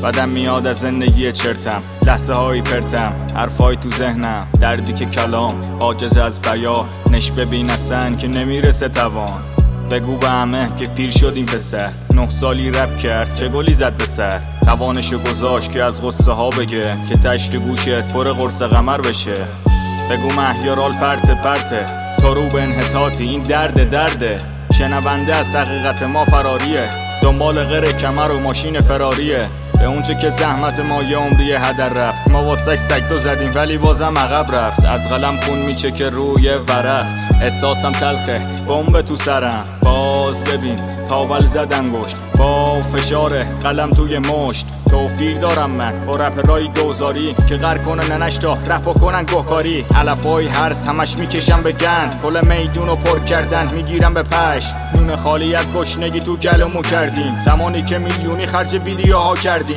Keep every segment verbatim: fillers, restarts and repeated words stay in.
بدم میاد از زندگی چرتم، لحظه هایی پرتم، حرفای تو ذهنم، دردی که کلام عاجز از بیان، نش ببین اصلا که نمیرسه توان. بگو به همه که پیر شدیم پسر، نه سالی رپ کرد چه گلی زد به سر، توانشو گذاشت که از غصه ها بگه که تشت گوشت پر قرص قمر بشه. بگو مهیارال پرته پرته تو رو به انحطاطی، این درد درده، شنونده از حقیقت ما فراریه، دنبال غیر کمر و ماشین فراریه، به اونچه که زحمت ما یه عمری هدر رفت، ما واسش سگدو زدیم ولی بازم عقب رفت، از قلم خون میچکه روی ورق، احساسم تلخه بمب تو سرم، باز ببین تاول زد انگشت با فشار قلم توی مشت، توفیق دارم من با رپ رای دوزاری که غر کنه ننش تا رپ کنن گهکاری، علفای هرس همش میکشم به گند، کل میدونو پر کردن میگیرم به پشت، نون خالی از گشنگی تو گلومو کردیم، زمانی که میلیونی خرج ویدیوها کردیم.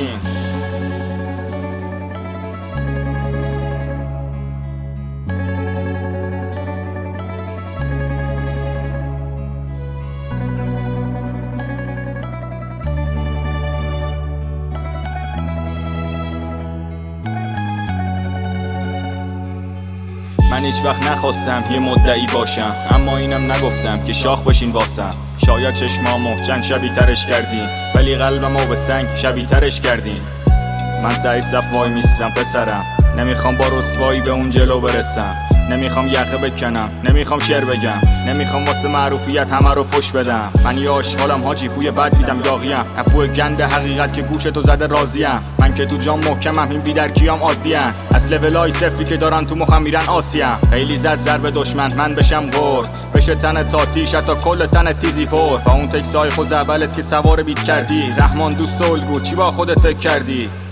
من هیچ وقت نخواستم یه مدعی باشم، اما اینم نگفتم که شاخ بشین واسم، شاید چشمامو چند شبیه ترش کردیم ولی قلبمو به سنگ شبیه ترش کردیم. من تایی صف وای میستم پسرم، نمیخوام با رسوایی به اون جلو برسم، نمیخوام یخه بکنم، نمیخوام شعر بگم، نمیخوام واسه معروفیت همه رو فش بدم، من یه آشغالم حاجی پوی بد میدم داغیم، اپوی گند حقیقت که گوشتو زده راضیم، من که تو جام محکمم این بیدرکیام عادیم، از لولای صفری که دارن تو مخم میرن آسیم، خیلی زد ضرب دشمن من بشم غور، بشه تن تا تیش حتی کل تن تیزی پر، با اون تکسای خوزعبلت که سوار بیت کردی، رحمان دوست الگو چی با خودت فکر کردی؟